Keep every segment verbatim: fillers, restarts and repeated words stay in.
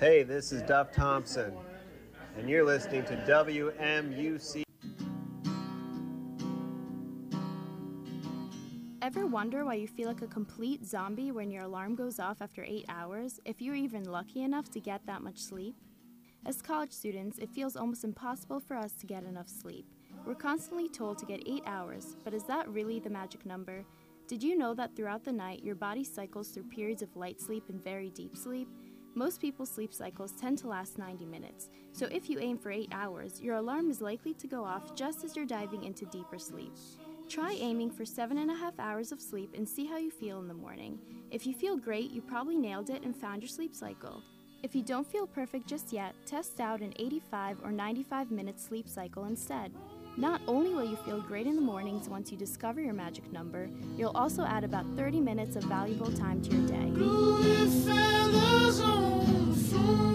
Hey, this is Duff Thompson, and you're listening to W M U C. Ever wonder why you feel like a complete zombie when your alarm goes off after eight hours, if you're even lucky enough to get that much sleep? As college students, it feels almost impossible for us to get enough sleep. We're constantly told to get eight hours, but is that really the magic number? Did you know that throughout the night, your body cycles through periods of light sleep and very deep sleep? Most people's sleep cycles tend to last ninety minutes, so if you aim for eight hours, your alarm is likely to go off just as you're diving into deeper sleep. Try aiming for seven and a half hours of sleep and see how you feel in the morning. If you feel great, you probably nailed it and found your sleep cycle. If you don't feel perfect just yet, test out an eighty-five or ninety-five minute sleep cycle instead. Not only will you feel great in the mornings once you discover your magic number, you'll also add about thirty minutes of valuable time to your day. Blue feathers on the floor.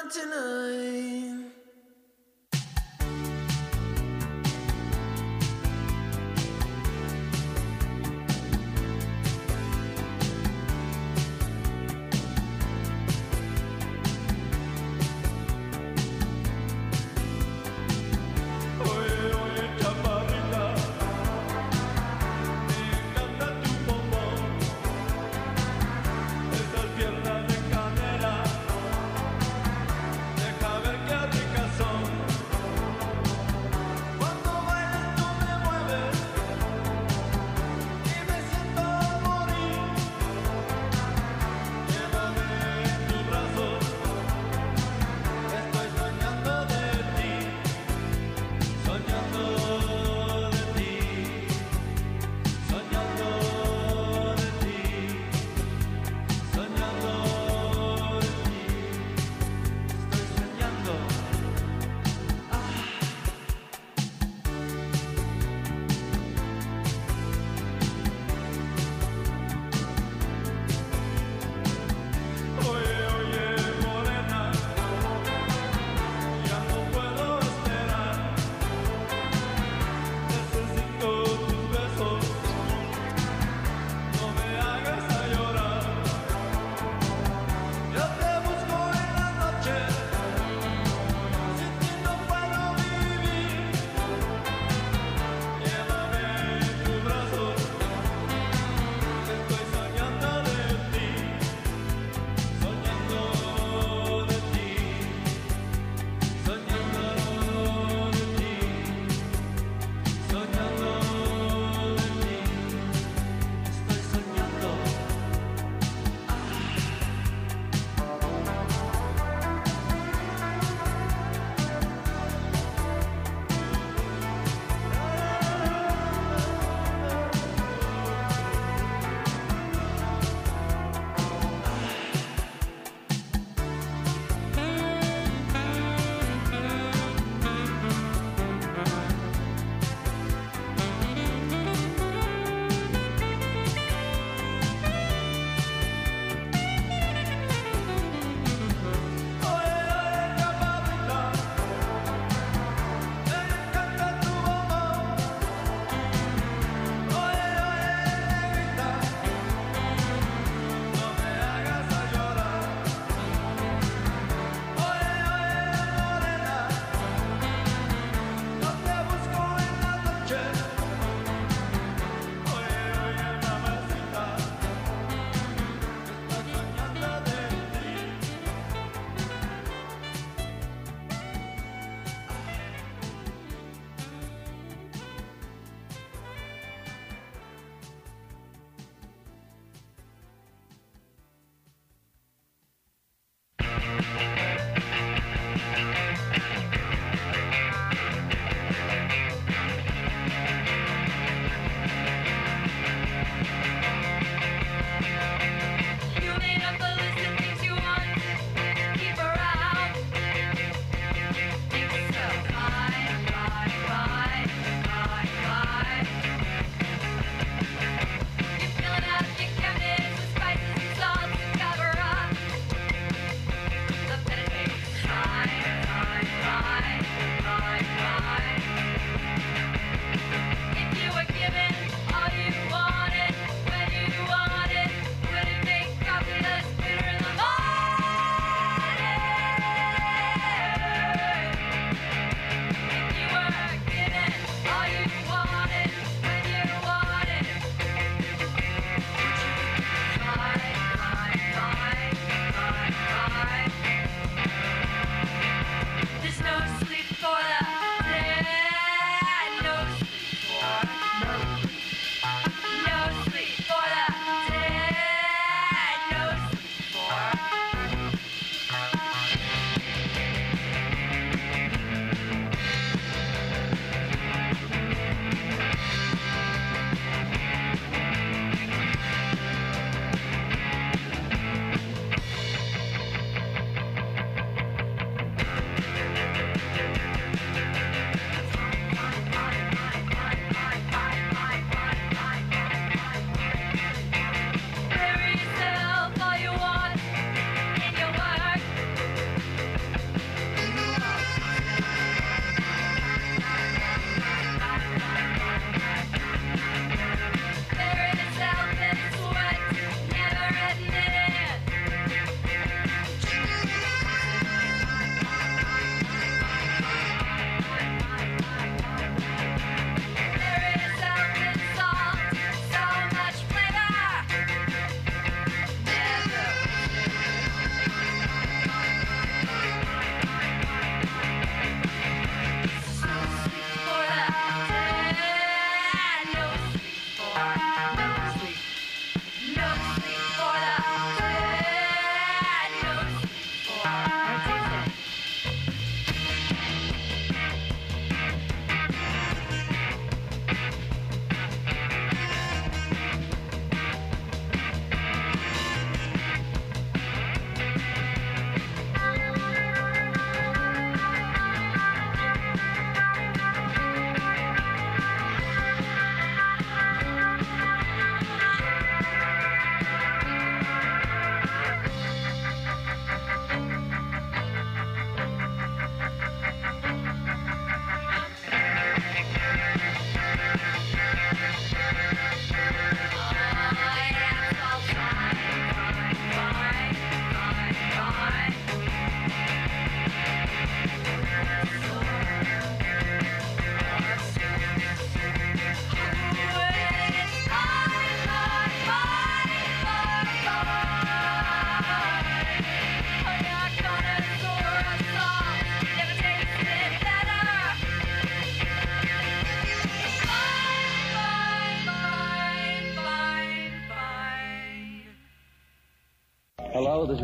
tonight. Oye, oye, chaparrita, me encanta tu bombón, esas piernas de canela, deja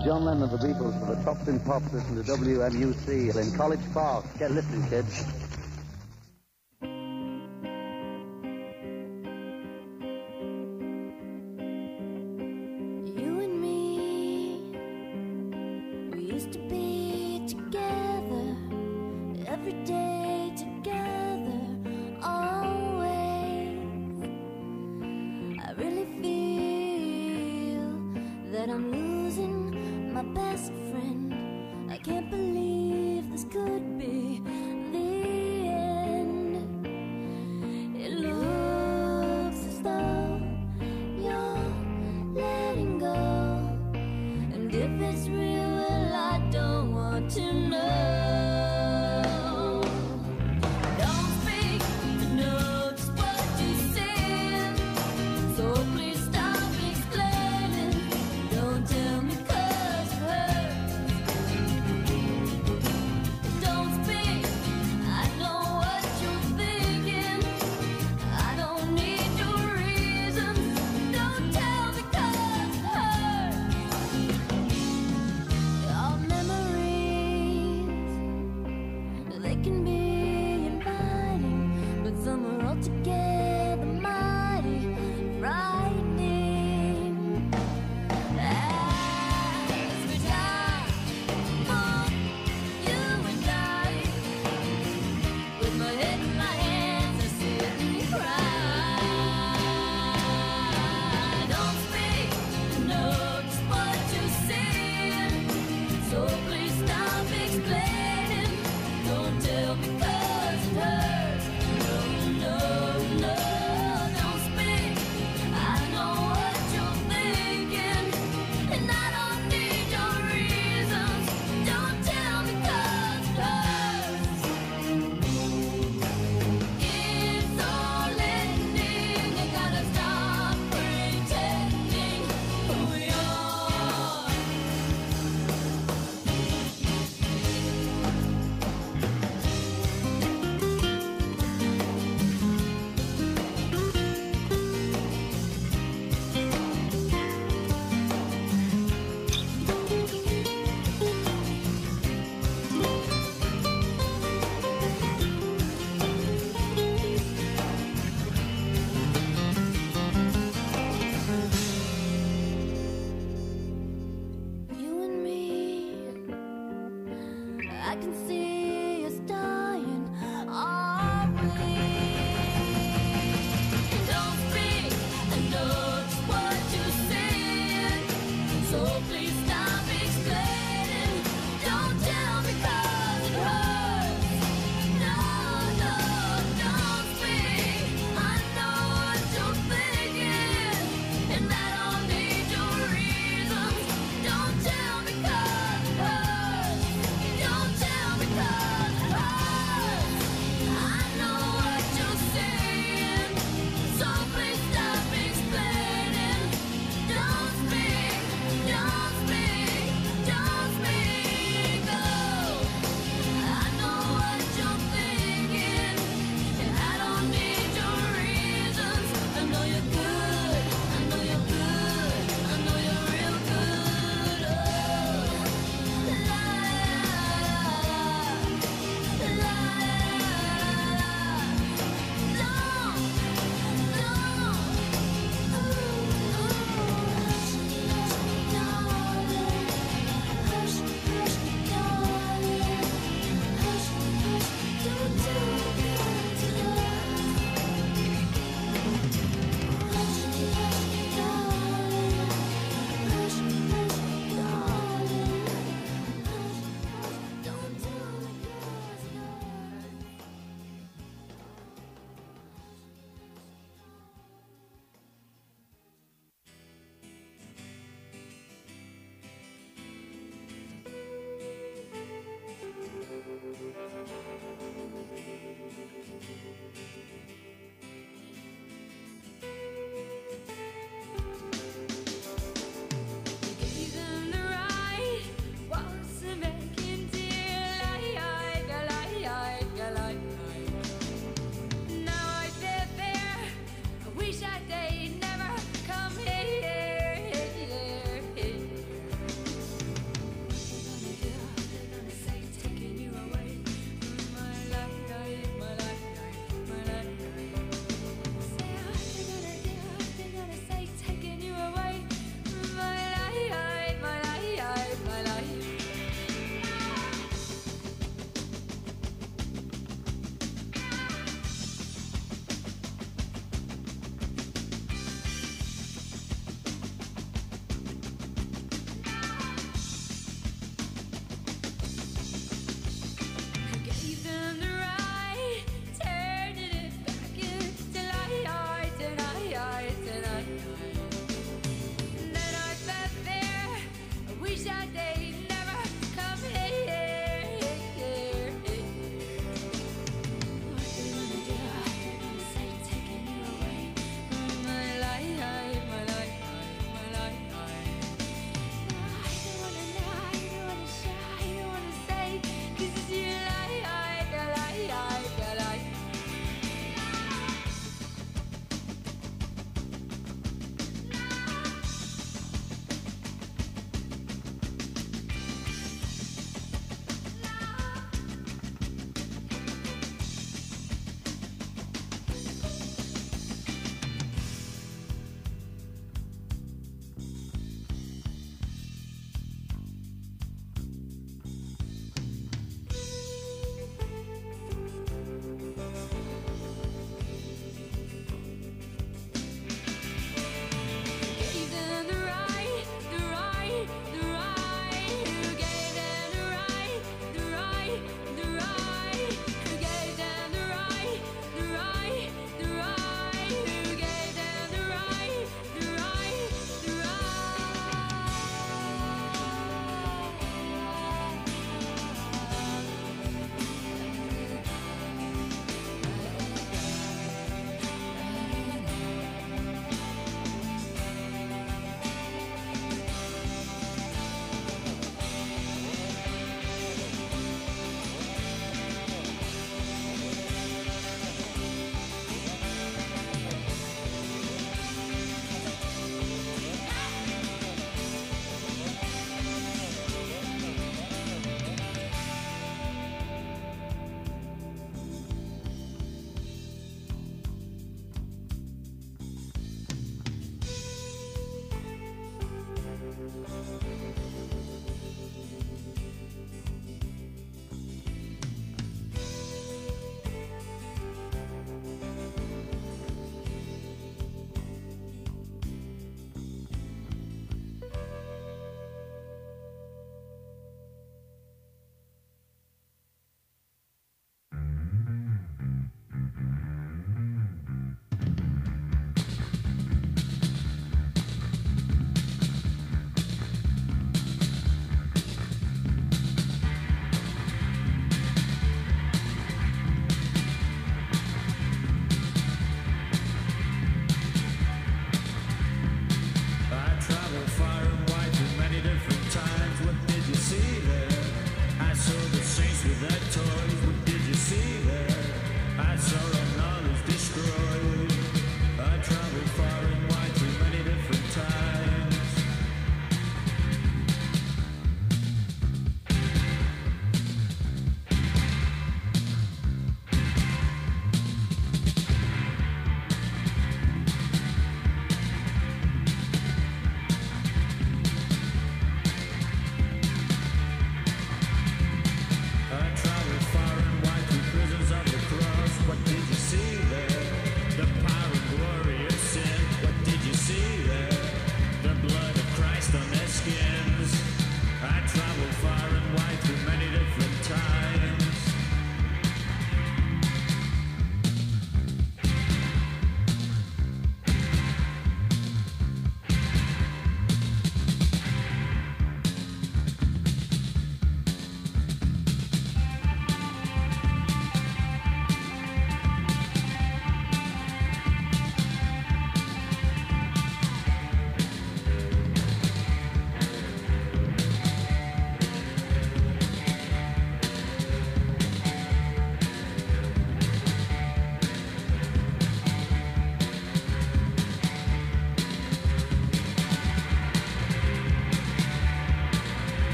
is John Lennon of the Beatles for the Tops in Pop. Listen to W M U C in College Park. Get listening, kids. You and me, we used to be together, every day together, always. I really feel that I'm losing my best friend. I can't believe this could be the end. It looks as though you're letting go, and if it's real, well, I don't want to know. Don't speak to know just what you said, so please stop explaining. Don't tell me 'cause it hurts. Don't speak, I know what you're thinking. I don't need your reasons. Don't tell me 'cause it hurts. Our memories, they can be inviting, but some are altogether mighty frightening. As we die for you and I, with my head in my hands, I sit and cry. Don't speak, know just what you're saying, so please stop explaining. Don't tell me 'cause it hurts. No, no, no, don't speak. I know what you're thinking, and I don't need your reasons. Don't tell me 'cause it hurts. It's all ending. I gotta stop pretending who we are. You and me, I can see us dying, are we? Don't speak, I know just what you're saying, so please stop explaining. Don't tell me 'cause it hurts. No, no, don't speak. I know what you're thinking, and I don't need your reasons. Don't tell me 'cause it hurts. Don't tell me 'cause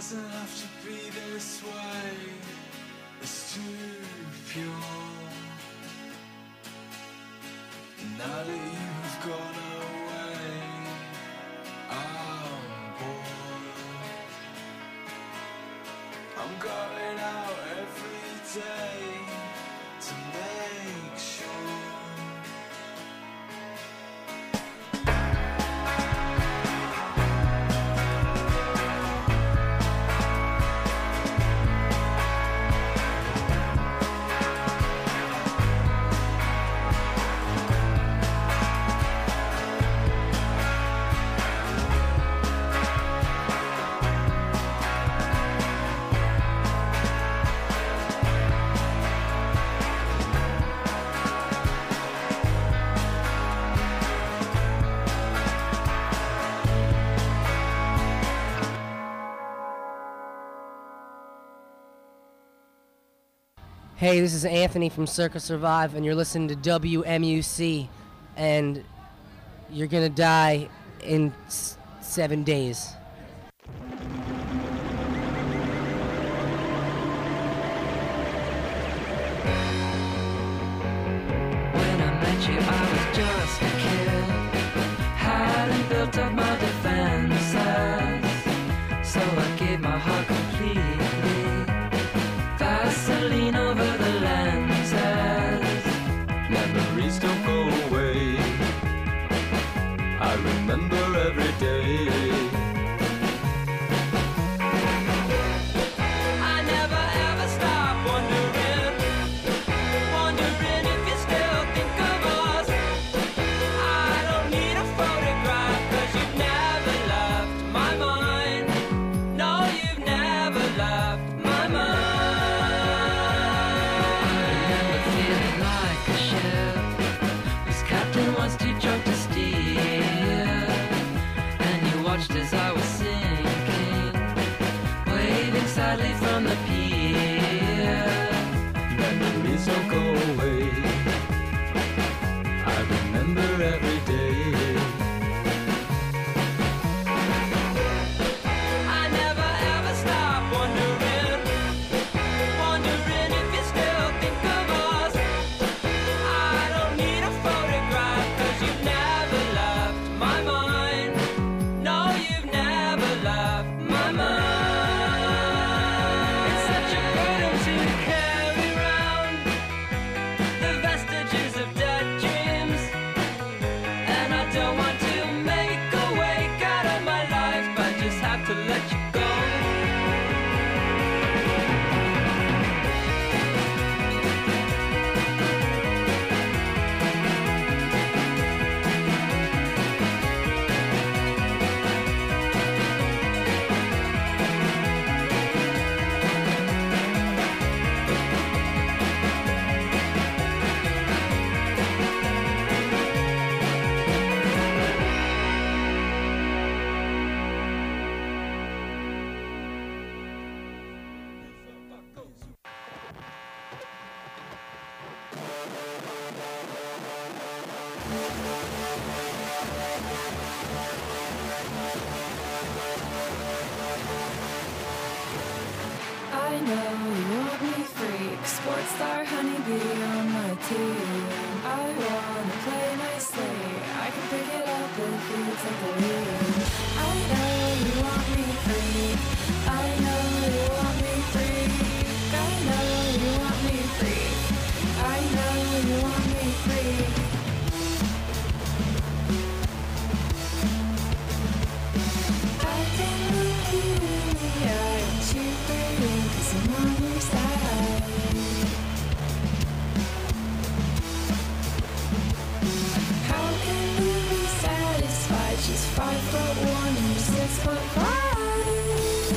doesn't have to be this way. It's too pure. Now that you've gone away, I'm bored. I'm going out every day to make sure. Hey, this is Anthony from Circa Survive, and you're listening to W M U C, and you're gonna die in s- seven days. When I met you, I was just a kid. Hadn't built up my defenses, so I gave my heart completely. Vaseline over the lenses. Memories don't go away. I remember every day. I never ever stop wondering, wondering if you still think of us. I don't need a photograph, 'cause you've never left my mind. No, you've never left my mind. I remember feeling like a ship whose captain was too drunk to steer, and you watched as I was sinking, waving sadly from the pier. Memories don't go away. I remember every day. I never ever stop wondering, wondering if you still think of us. I don't need a photograph, 'cause you've never left my mind. No, you've never left my mind. It's such a burden to carry round the vestiges of dead dreams, and I don't want to make a wake out of my life. I just have to let you go. I know you want me freak, sports star honeybee on my team. I wanna play nicely, I can pick it up if you take the lead. I know you want me freak, I know you want me freak. I know you want me freak, I know you want me freak. I can believe me, I want you free, 'cause I'm on your side. How can we be satisfied? She's five foot one and you're six foot five.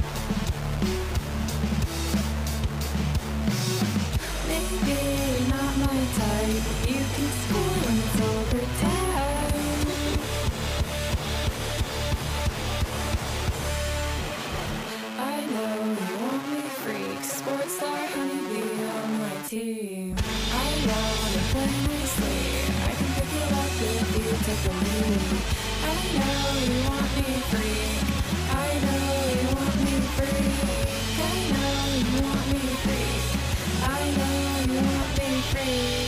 Maybe you're not my type, but you can score when it's overtime. I know you want me freak, sports star honeybee on my team. I wanna play nicely, I can pick it up if you take the lead. I know you want me freak, I know you want me free. I know you want me free. I know you want me free.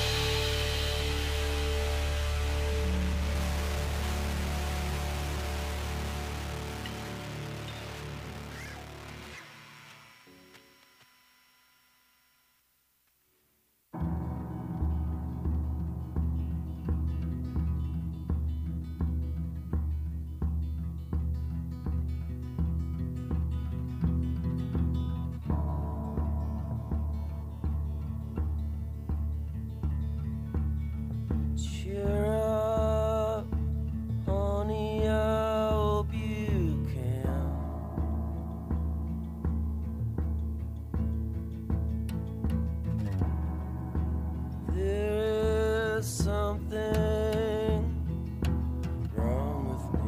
Cheer up, honey, I hope you can. There is something wrong with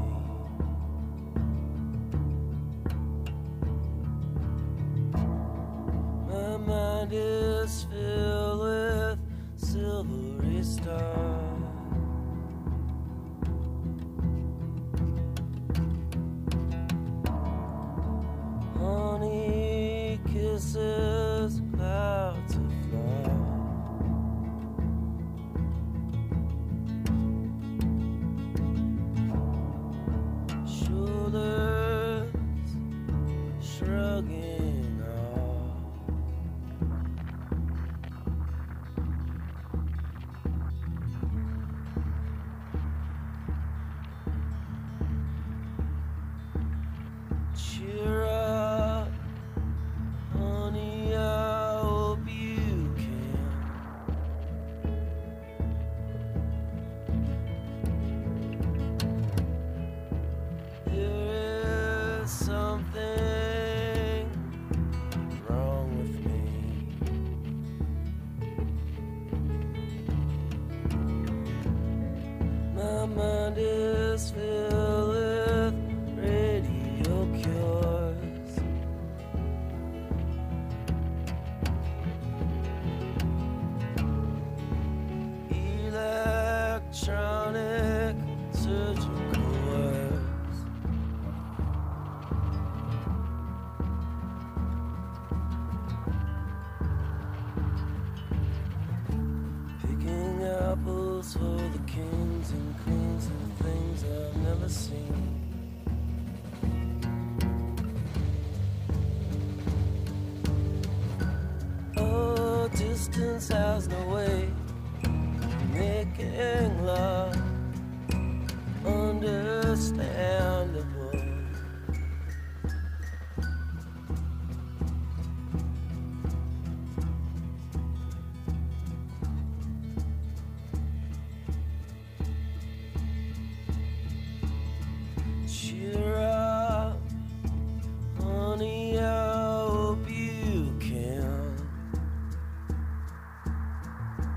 me. My mind is filled with silvery stars. Honey kisses clouds of love. Shoulders shrugging off. Cheer up, honey, I hope you can. There is something wrong with me. My mind is filled with radio cures. Electronic surgical words. Picking apples for the kings and queens and things I've never seen. Oh, distance has no way of making love understandable. Cheer up, honey, I hope you can.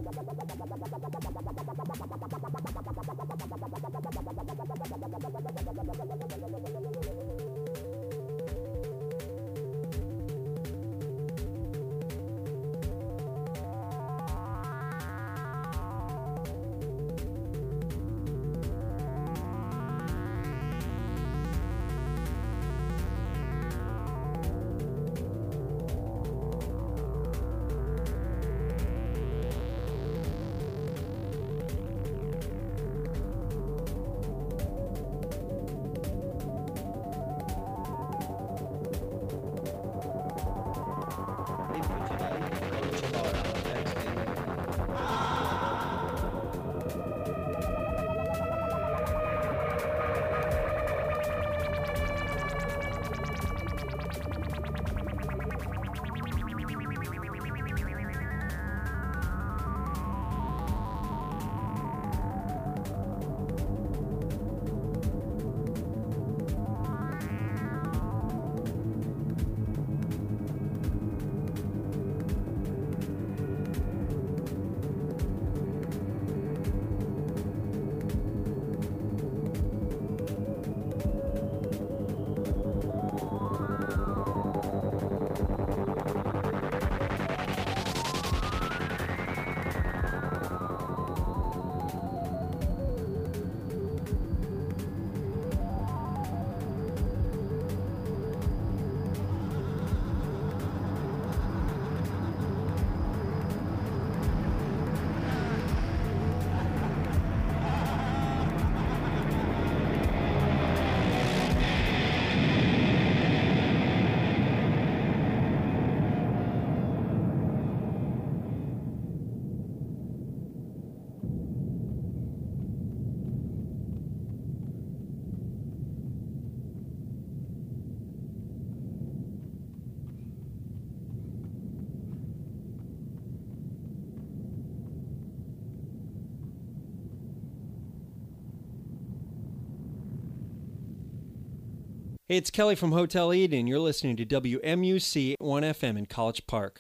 Hey, it's Kelly from Hotel Eden. You're listening to W M U C one F M in College Park.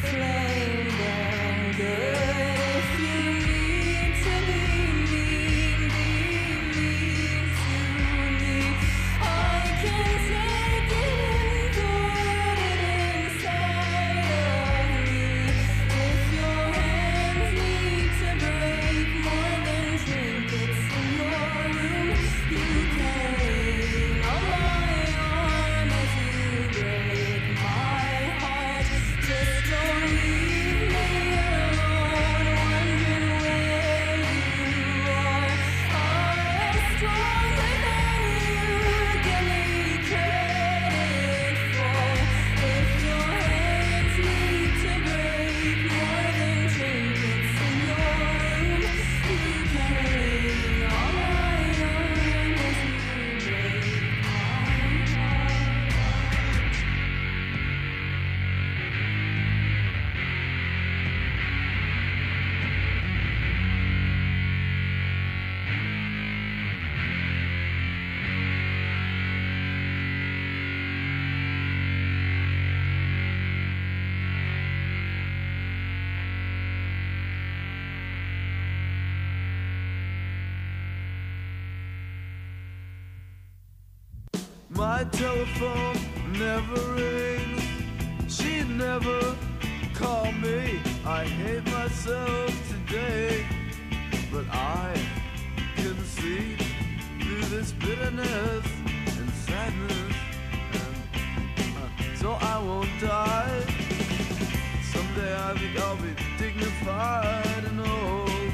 flame burn good. If you need to be mean, be mean to me. I can take it and put it inside of me. If your hands need to break more than trinkets in your room, you can lean on my arm as you break my heart. Just don't leave me alone, wondering where you are. I'm stronger than you give me credit for. If your hands need to break more than trinkets in your room, you can lean on my arm as you break my heart. My telephone never rings. She'd never call me. I hate myself today, but I can see through this bitterness and sadness, and uh, so I won't die. Someday I think I'll be dignified and old.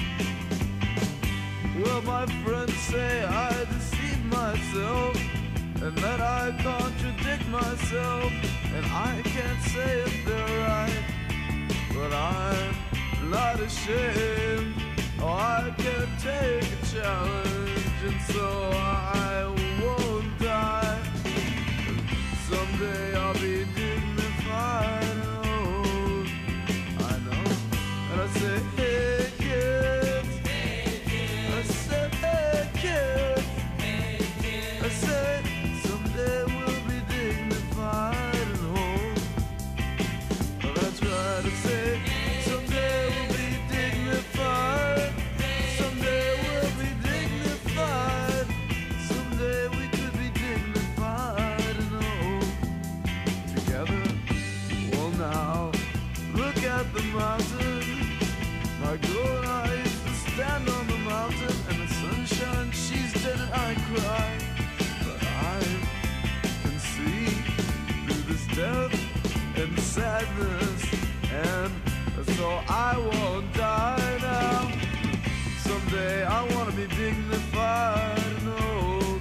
Well, my friends say I deceive myself and that I contradict myself, and I can't say if they're right, but I'm not ashamed. Oh, I can take a challenge, and so I won't die. Someday I'll be dignified and old. I know, and I say, hey kids, hey kids. I say, hey kids, hey kids. I say, someday we'll be dignified and old. Oh, that's right, I say, someday we'll be dignified. Someday we'll be dignified. Someday we could be dignified and old together. Well, now look at the mountain. My girl and I used to stand on the mountain, and the sunshine, she's dead and I cry. But I can see through this death and sadness, and so I won't die now. Someday I want to be dignified and old.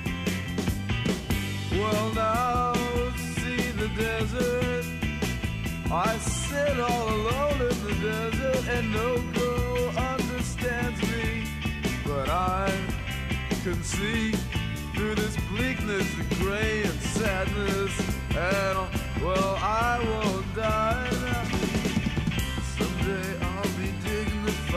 Well, now see the desert. I sit all alone in the desert, and no girl understands me, but I can see through this bleakness and gray and sadness, and well, I won't die now.